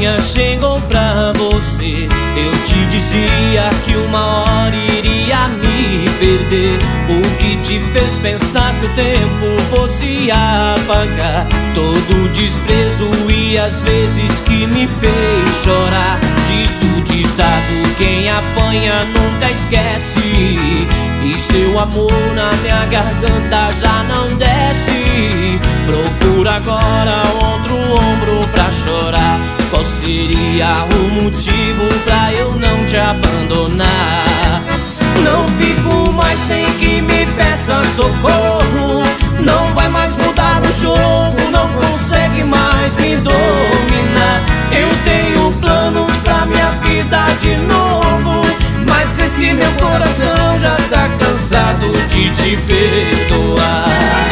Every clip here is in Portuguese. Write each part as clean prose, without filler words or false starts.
linha chegou pra você. Eu te dizia que uma hora iria me perder. O que te fez pensar que o tempo fosse apagar todo o desprezo e as vezes que me fez chorar? Diz o ditado, quem apanha nunca esquece, e seu amor na minha garganta já não desce. Procura agora outro ombro pra chorar. Qual seria o motivo pra eu não te abandonar? Não fico mais sem que me peça socorro. Não vai mais mudar o jogo, não consegue mais me dominar. Eu tenho planos pra minha vida de novo, mas esse meu coração já tá cansado de te perdoar.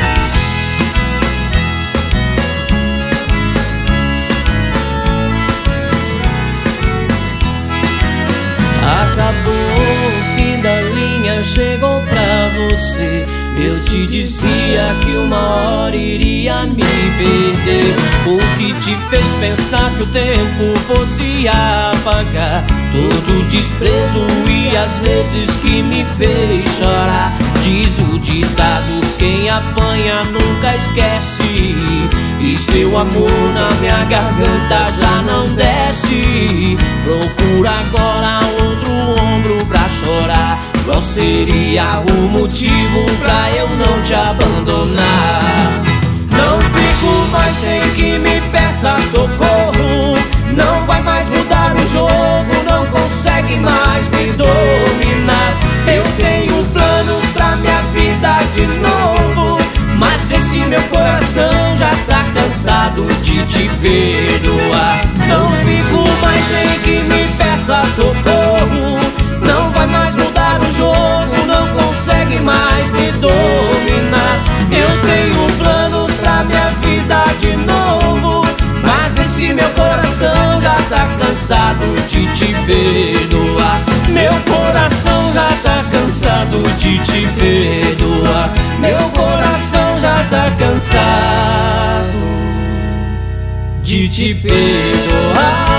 Acabou, o fim da linha chegou pra você. Eu te dizia que uma hora iria me perder. O que te fez pensar que o tempo fosse apagar todo o desprezo e as vezes que me fez chorar? Diz o ditado, quem apanha nunca esquece, e seu amor na minha garganta já não desce. Procura agora outro ombro pra chorar. Qual seria o motivo pra eu não te abandonar? Não fico mais sem que me peça socorro. Não vai mais mudar o jogo, não consegue mais me dominar. Eu tenho planos pra minha vida de novo, mas esse meu coração já tá cansado de te perdoar. Não fico mais sem que me peça socorro. Não vai mais mudar o jogo, não consegue mais me dominar. Eu tenho planos pra minha vida de novo, mas esse meu coração já tá cansado de te perdoar. Meu coração já tá cansado de te perdoar. Meu coração já tá cansado de te perdoar.